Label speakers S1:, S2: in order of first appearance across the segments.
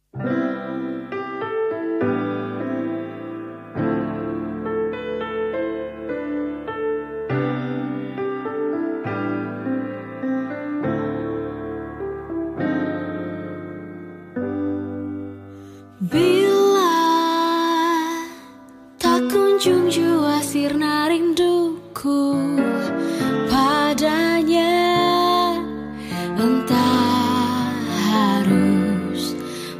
S1: Bila tak kunjung jua sirna rinduku padanya, entah harus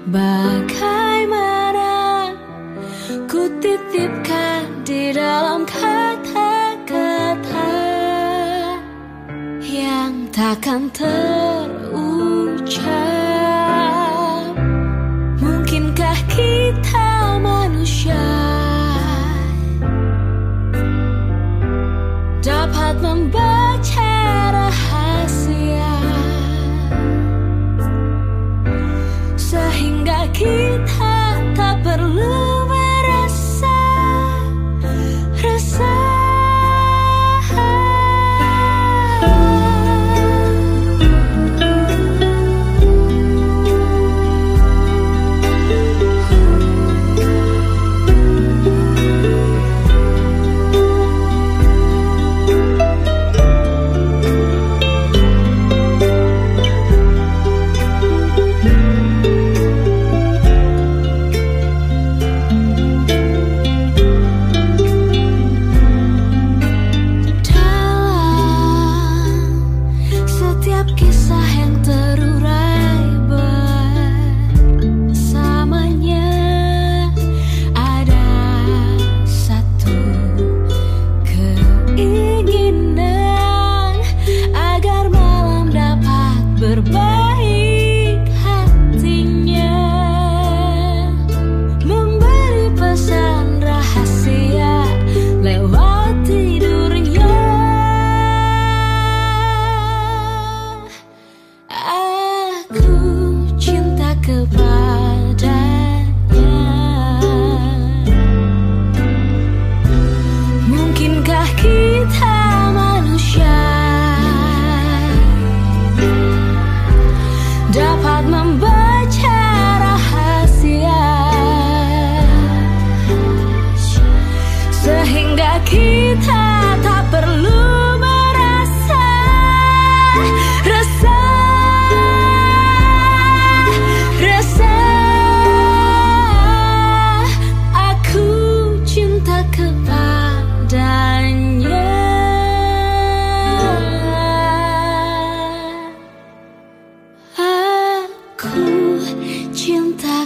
S1: bagaimana ku titipkan di dalam kata-kata yang takkan terucap. Mungkinkah kita manusia dapat membaca rahasia sehingga kita tak perlu merasa resah. Kisah yang terurai bersamanya, ada satu keinginan agar malam dapat berbaik hatinya, memberi pesan rahasia lewat tidurnya. Aku cinta kepadanya. Mungkinkah kita manusia dapat membaca rahasia sehingga kita tak perlu merasa resah. Aku cinta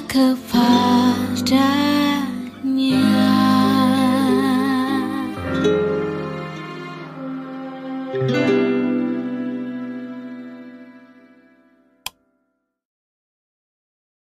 S1: kepadanya.